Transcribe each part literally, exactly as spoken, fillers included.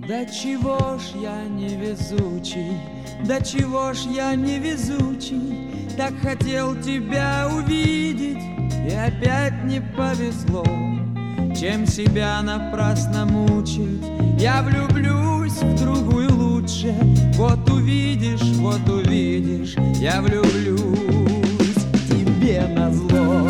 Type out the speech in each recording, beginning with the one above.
Да чего ж я невезучий, да чего ж я невезучий, так хотел тебя увидеть, и опять не повезло. Чем себя напрасно мучить, я влюблюсь в другую лучше. Вот увидишь, вот увидишь, я влюблюсь тебе назло.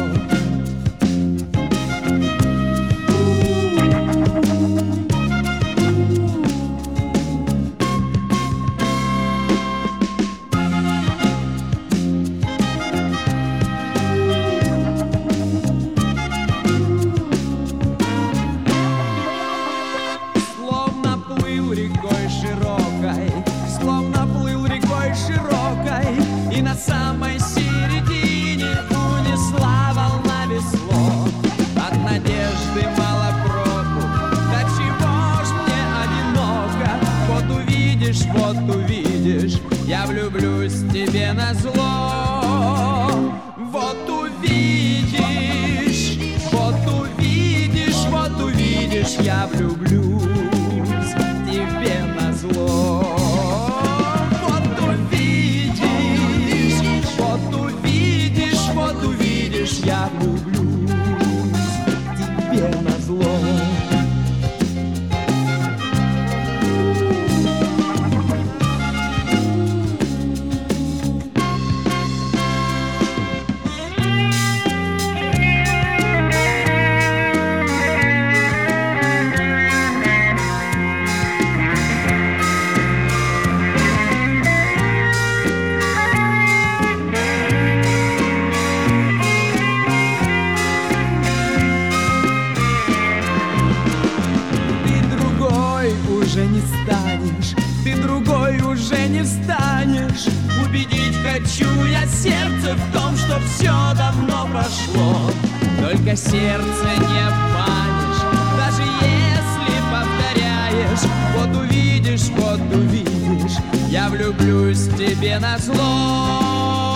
И на самой середине унесла волна весло. От надежды мало проку, да чего ж мне одиноко. Вот увидишь, вот увидишь, я влюблюсь тебе назло. Вот увидишь, вот увидишь, вот увидишь, я влюблюсь тебе назло. Я влюблюсь тебе назло. Не станешь, ты другой уже не станешь. Убедить хочу я сердце в том, что все давно прошло. Только сердце не обманешь, даже если повторяешь. Вот увидишь, вот увидишь, я влюблюсь тебе назло.